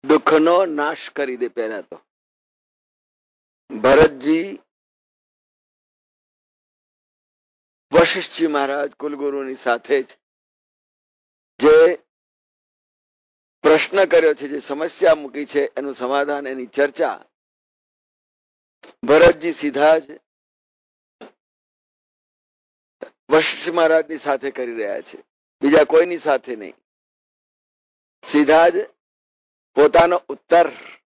દુઃખનો નાશ કરી દે. પહેલા તો ભરતજી વશિષ્ઠજી મહારાજ કુલગુરુની સાથે જ જે પ્રશ્ન કર્યો છે, જે સમસ્યા મૂકી છે, એનું સમાધાન, એની ચર્ચા ભરતજી સીધા જ વશિષ્ઠ મહારાજની સાથે કરી રહ્યા છે, બીજા કોઈની સાથે નહીં. સીધા જ પોતાનો ઉત્તર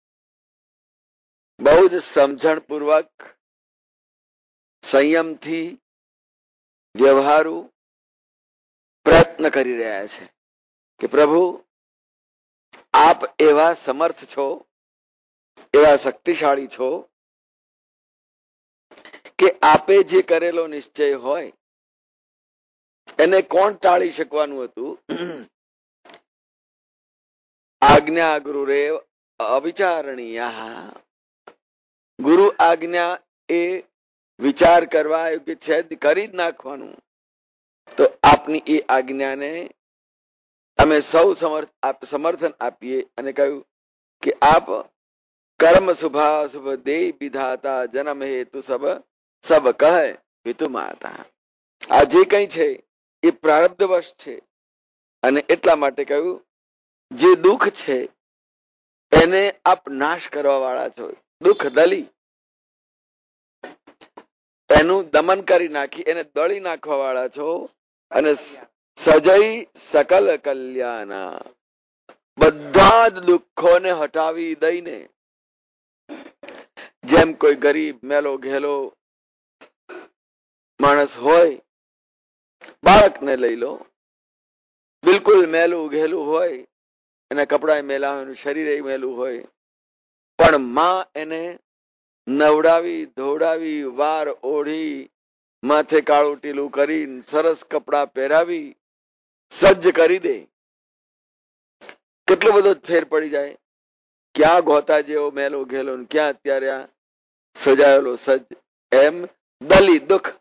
બહુ જ સમજણપૂર્વક, સંયમથી, વ્યવહારુ પ્રયત્ન કરી રહ્યા છે કે પ્રભુ આપ એવા સમર્થ છો, એવા શક્તિશાળી છો કે આપે જે કરેલો નિશ્ચય હોય એને કોણ ટાળી શકવાનું હતું? આજ્ઞા ગુરુરેવ અવિચારણીય. ગુરુ આજ્ઞા એ વિચાર કરવા યોગ્ય છે, કરી જ નાખવાનું. તો આપની એ આજ્ઞાને અમે સૌ સમર્થન આપીએ અને કહ્યું કે આપ કર્મ શુભા શુભ દે વિધાતા જન્મ હેતુ સબ કહે પિતુ માતા. આ જે કઈ છે એ પ્રારબ્ધવશ છે અને એટલા માટે કહ્યું જે દુઃખ છે એને આપ નાશ કરવા વાળા છો. દુઃખ દલી એનું દમન કરી નાખી, એને દળી નાખવા વાળા છો. અને સજઈ સકલ કલ્યાણ, બધા જ દુઃખોને હટાવી દઈને, જેમ કોઈ ગરીબ મેલો ઘેલો માણસ હોય, બાળકને લઈ લો, બિલકુલ મેલું ઘેલું હોય, એના કપડા મેલા હોય, શરીર મેલું હોય, પણ માં એને નવડાવી ધોવડાવી, વાર ઓઢી, માથે કાળું ટીલું કરી, સરસ કપડા પહેરાવી સજ્જ કરી દે. કેટલો બધો ફેર પડી જાય. ક્યાં ગોતા જેવો મેલો ઘેલો, ક્યાં અત્યારે આ સજાયેલો સજ્જ. એમ દલી દુઃખ,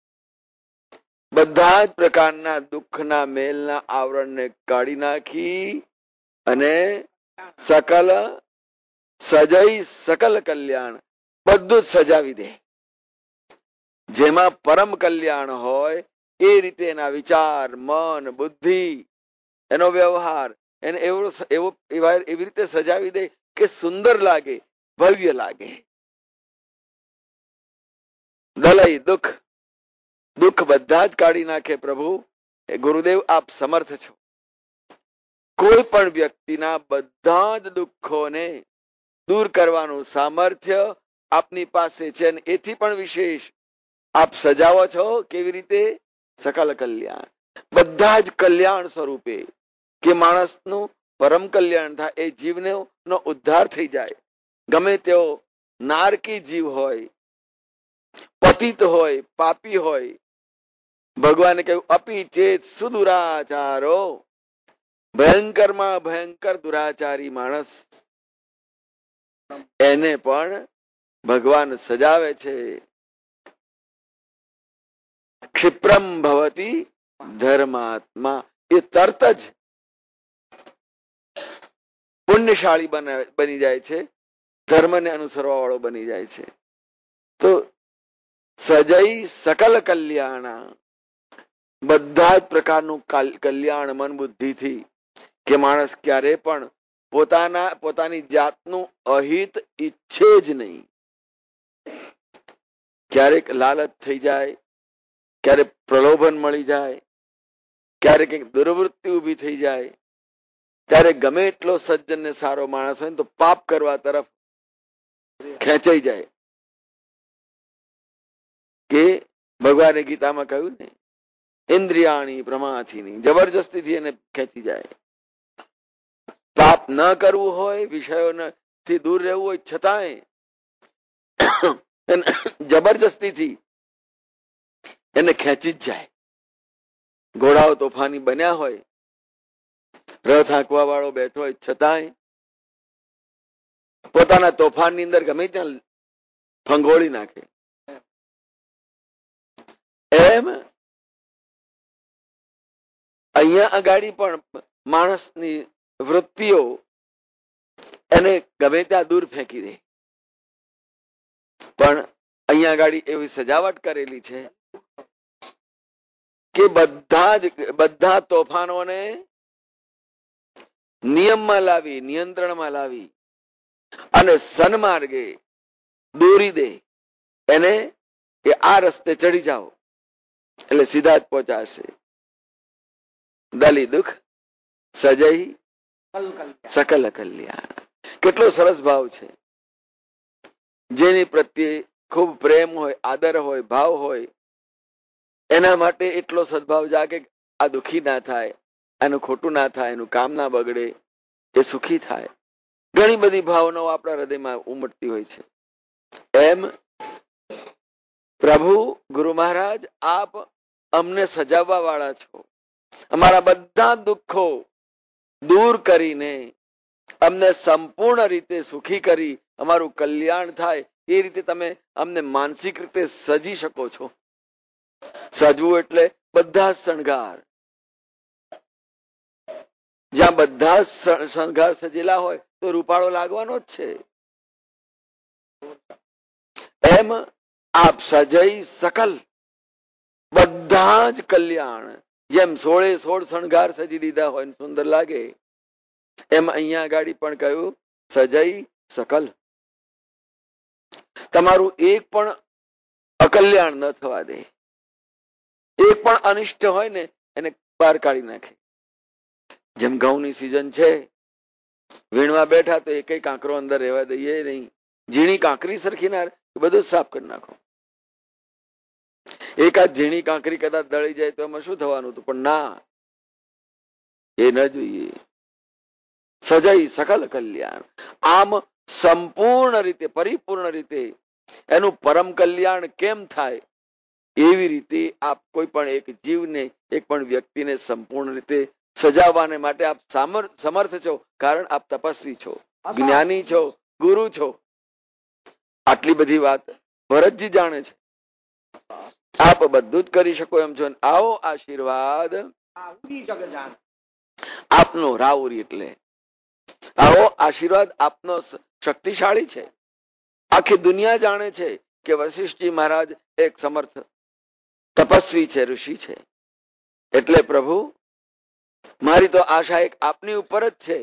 બધા જ પ્રકારના દુઃખના મેલના આવરણને કાઢી નાખી અને સકલ સજઈ સકલ કલ્યાણ, બધું જ સજાવી દે. જેમાં પરમ કલ્યાણ હોય એ રીતે એના વિચાર, મન, બુદ્ધિ, એનો વ્યવહાર એને એવી રીતે સજાવી દે કે સુંદર લાગે, ભવ્ય લાગે. દલઈ દુઃખ, દુઃખ બધા જ કાઢી નાખે પ્રભુ. એ ગુરુદેવ આપ સમર્થ છો. કોઈ પણ વ્યક્તિના બધા જ દુઃખોને દૂર કરવાનું સામર્થ્ય આપની પાસે છે. અને એથી પણ વિશેષ આપ સજાવો છો. કેવી રીતે? સકલ કલ્યાણ, બધા જ કલ્યાણ સ્વરૂપે, કે માણસનું પરમ કલ્યાણ થાય, એ જીવનો ઉદ્ધાર થઈ જાય. ગમે તેવો નારકી જીવ હોય, પતિત હોય, પાપી હોય, ભગવાને કહ્યું અપી ચેત સુદુરાચારો, ભયંકરમાં ભયંકર દુરાચારી માણસ, એને પણ ભગવાન સજાવે છે. ક્ષિપ્રમ ભવતી ધર્માત્મા, એ તરત જ પુણ્યશાળી બની જાય છે, ધર્મને અનુસરવા વાળો બની જાય છે. તો સજઈ સકલ કલ્યાણ, બધા જ પ્રકારનું કલ્યાણ મન બુદ્ધિથી, કે માણસ ક્યારે પણ પોતાની જાતનું અહિત ઈચ્છે જ નહીં. ક્યારેક લાલચ થઈ જાય, ક્યારેક પ્રલોભન મળી જાય, ક્યારેક દુર્વૃત્તિ ઉભી થઈ જાય, ત્યારે ગમે એટલો સજ્જન ને સારો માણસ હોય ને તો પાપ કરવા તરફ ખેંચાઈ જાય. કે ભગવાને ગીતામાં કહ્યું ને, ઇન્દ્રિયાણી પ્રમાથીની, જબરજસ્તીથી એને ખેંચી જાય. પાપ ન કરવું હોય, વિષયોથી દૂર રહેવું હોય, છતાંય જબરજસ્તીથી એને ખેંચી જ જાય. ઘોડાઓ તોફાની બન્યા હોય, રથ હાંકવા વાળો બેઠો હોય, છતાંય પોતાના તોફાનની અંદર ગમે ત્યાં ફંગોળી નાખે. એમ અહીંયા આગાડી પણ માણસની વૃત્તિઓ એને ગમે ત્યાં દૂર ફેંકી દે. પણ અહીંયા ગાડી એવી સજાવટ કરેલી છે કે બધા તોફાનોને નિયમમાં લાવી, નિયંત્રણમાં લાવી અને સન્માર્ગે દોરી દે. એને કે આ રસ્તે ચડી જાઓ એટલે સીધા જ પહોંચાશે. દલી દુઃખ સજઈ સકલ કલ્યાણ. કેટલો સરસ ભાવ છે. જેની પ્રત્યે ખૂબ પ્રેમ હોય, આદર હોય, ભાવ હોય, એના માટે એટલો સદભાવ જાગે આ દુઃખી ના થાય, એનું ખોટું ના થાય, એનું કામ ના બગડે, એ સુખી થાય. ઘણી બધી ભાવનાઓ આપણા હૃદયમાં ઉમટતી હોય છે. એમ પ્રભુ ગુરુ મહારાજ આપ અમને સજાવવા વાળા છો. અમારા બધા દુઃખો દૂર કરીને અમને સંપૂર્ણ રીતે સુખી કરી અમારું કલ્યાણ થાય એ રીતે તમે અમને માનસિક રીતે સજી શકો છો. સજવું એટલે બધા શણગાર. જ્યાં બધા શણગાર સજેલા હોય તો રૂપાળો લાગવાનો જ છે. એમ આપ સજઈ સકલ બધા જ કલ્યાણ. જેમ 16 શણગાર સજી દીધા હોય સુંદર લાગે, એમ અહીંયા ગાડી પણ કહ્યું સજઈ સકલ. તમારું એક પણ અકલ્યાણ ન થવા દે. એક પણ અનિષ્ટ હોય ને એને બહાર કાઢી નાખે. જેમ ઘઉંની સિઝન છે, વીણવા બેઠા તો એક કાંકરો અંદર રહેવા દઈએ નહીં. ઝીણી કાંકરી સરખી ના બધું સાફ કરી નાખો. એકાદ ઝીણી કાંકરી કદાચ દળી જાય તો એમાં શું થવાનું હતું? પણ ના, એ ન જોઈએ. સજઈ સકલ કલ્યાણ. આમ સંપૂર્ણ રીતે, પરિપૂર્ણ રીતે એનું પરમ કલ્યાણ કેમ થાય એવી રીતે આપ કોઈ પણ એક જીવને, એક પણ વ્યક્તિને સંપૂર્ણ રીતે સજાવવાને માટે આપ સમર્થ છો. કારણ આપ તપસ્વી છો, જ્ઞાની છો, ગુરુ છો. આટલી બધી વાત ભરતજી જાણે છે. આપ બધું જ કરી શકો એમ છો. આવો આશીર્વાદ આપનો. રાઉરી એટલે આવો આશીર્વાદ આપનો શક્તિશાળી છે. આખી દુનિયા જાણે છે કે વશિષ્ઠજી મહારાજ એક સમર્થ તપસ્વી છે, ઋષિ છે. એટલે પ્રભુ મારી તો આશા એક આપની ઉપર જ છે.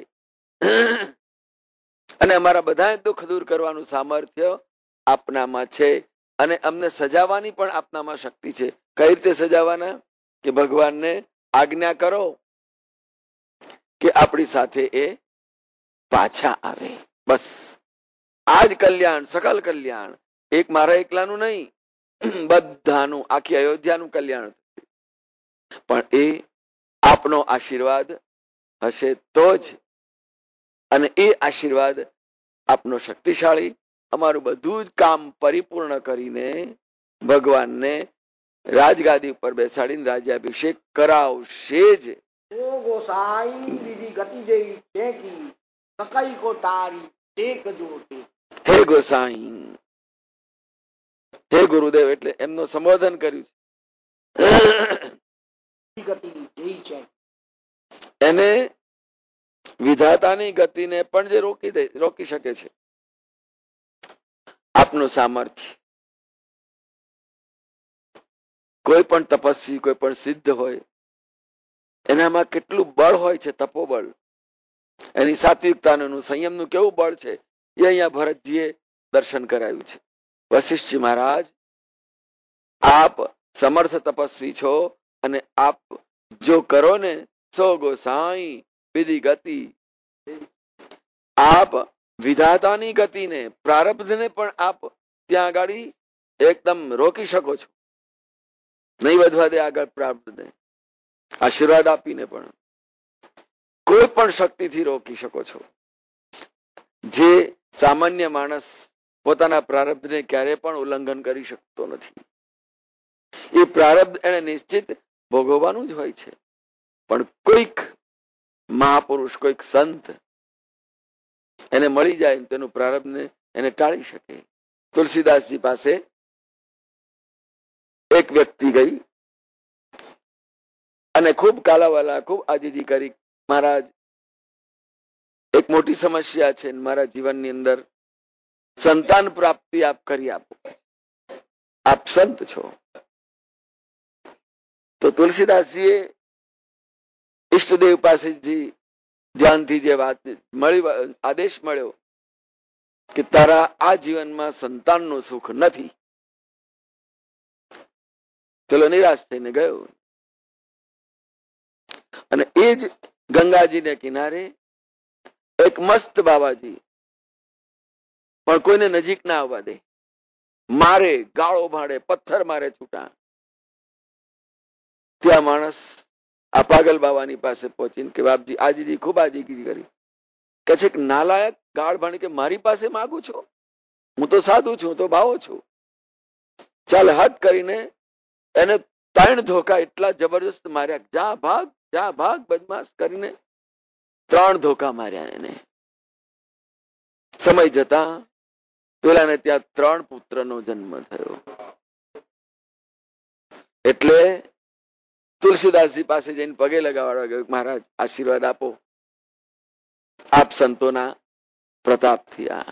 અને અમારા બધા દુઃખ દૂર કરવાનું સામર્થ્ય આપનામાં છે. અને અમને સજાવવાની પણ આપનામાં શક્તિ છે. કઈ રીતે સજાવવાના? કે ભગવાનને આજ્ઞા કરો કે આપણી સાથે એ પાછા આવે. બસ આજ કલ્યાણ, સકલ કલ્યાણ. એક મારા એકલાનું નહીં, બધાનું, આખી અયોધ્યાનું કલ્યાણ. પણ એ આપનો આશીર્વાદ હશે તો જ. અને એ આશીર્વાદ આપનો શક્તિશાળી અમારું બધું જ કામ પરિપૂર્ણ કરીને ભગવાનને રાજગાદી ઉપર બેસાડીને રાજ્યાભિષેક કરાવશે જ. હે ગોસાઈ, હે ગુરુદેવ, એટલે એમનું સંબોધન કર્યું છે. એને વિધાતાની ગતિને પણ જે રોકી શકે છે આપનું સામર્થ્ય. કોઈ પણ તપસ્વી, કોઈ પણ સિદ્ધ હોય, એનામાં કેટલું બળ હોય છે, તપોબળ. એની સાત્વિકતાનું, સંયમનું કેવું બળ છે એ અહીંયા ભરતજીએ દર્શન કરાવ્યું છે. વશિષ્ઠજી મહારાજ, આપ સમર્થ તપસ્વી છો અને આપ જો કરો ને સો ગોસાઈ વિધિ ગતિ. આપ વિધાતાની ગતિને, પ્રારબ્ધને પણ આપ ત્યાં આગળ એકદમ રોકી શકો છો. નહીં વધવા દે આગળ પ્રારબ્ધને. આશીર્વાદ આપીને પણ કોઈ પણ શક્તિથી રોકી શકો છો. જે સામાન્ય માણસ પોતાના પ્રારબ્ધને ક્યારે પણ ઉલ્લંઘન કરી શકતો નથી. એ પ્રારબ્ધ એને નિશ્ચિત ભોગવવાનું જ હોય છે. પણ કોઈક મહાપુરુષ, કોઈક સંત એને મળી જાય તેનું પ્રારબ્ધને એને ટાળી શકે. તુલસીદાસજી પાસે એક વ્યક્તિ ગઈ અને ખૂબ કાલાવાલા, ખૂબ આજીજી કરી. મહારાજ, એક મોટી સમસ્યા છે મારા જીવનની અંદર, સંતાન પ્રાપ્તિ આપ કરી આપો, આપ સંત છો. તો તુલસીદાસજીએ ઈષ્ટદેવ પાસેથી ધ્યાનથી જે વાત મળી, આદેશ મળ્યો કે તારા આ જીવનમાં સંતાનનું સુખ નથી. ચલો નિરાશ થઈને ગયો. અને એ જ ગંગાજીને કિનારે એક મસ્ત બાબાજી, પણ કોઈને નજીક ના આવવા દે, મારે, ગાળો ભાડે, પથ્થર મારે છૂટા. ત્યાં માણસ આ પાગલ બાબાની પાસે પહોંચીને કે બાપજી આજીજી ખૂબ આજીજી કરી. કે છે નાલાયક, ગાળ ભાણી કે મારી પાસે માગું છો? હું તો સાધુ છું, હું તો ભાવો છું. ચાલ હટ કરીને એને 3 ધોકા એટલા જબરજસ્ત માર્યા, જા ભાગ, જા ભાગ બદમાશ કરીને 3 ધોકા માર્યા એને. સમય જતા પેલાને ત્યાં 3 પુત્રનો જન્મ થયો. એટલે તુલસીદાસજી પાસે જઈને પગે લગાવવા ગયો, મહારાજ આશીર્વાદ આપો, આપ સંતોના પ્રતાપથી. આ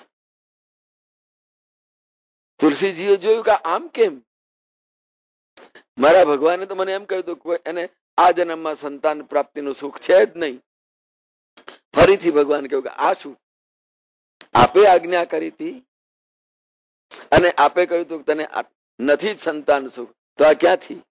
તુલસીજીએ જોયું કે આમ કેમ? મારા ભગવાને તો મને એમ કહ્યું હતું કે એને આ જન્મમાં સંતાન પ્રાપ્તિનું સુખ છે જ નહીં. ફરીથી ભગવાન કહ્યું કે આ શું? આપે આજ્ઞા કરી હતી અને આપે કહ્યું હતું તને નથી સંતાન સુખ, તો આ ક્યાંથી?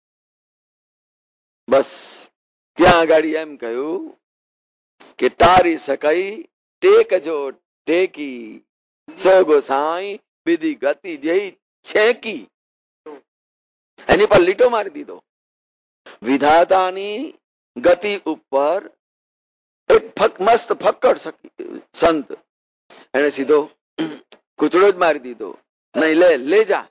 બસ ત્યાં આગળ એમ કહ્યું કે તારી સકઈ ટેક જો ટેકી, સો ગોસાઈ બીધી ગતિ જેઈ છેકી. એની પર લીટો મારી દીધો. વિધાતાની ગતિ ઉપર એક મસ્ત ફક્કડ સંત, એને સીધો કૂચડો જ મારી દીધો. નહીં, લે જા,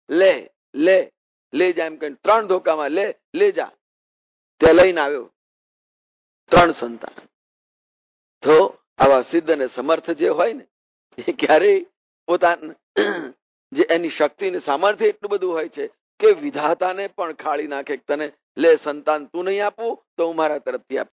લે જા એમ કહીને 3 ધોકામાં લે જા. ત્યાં લઈને આવ્યો 3 સંતાન. તો આવા સિદ્ધ અને સમર્થ જે હોય ને, એ ક્યારેય પોતાના જે એની શક્તિ ને સામર્થ્ય એટલું બધું હોય છે કે વિધાતાને પણ ખાળી નાખે. તને લે સંતાન તું નહીં આપું તો હું મારા તરફથી આપું.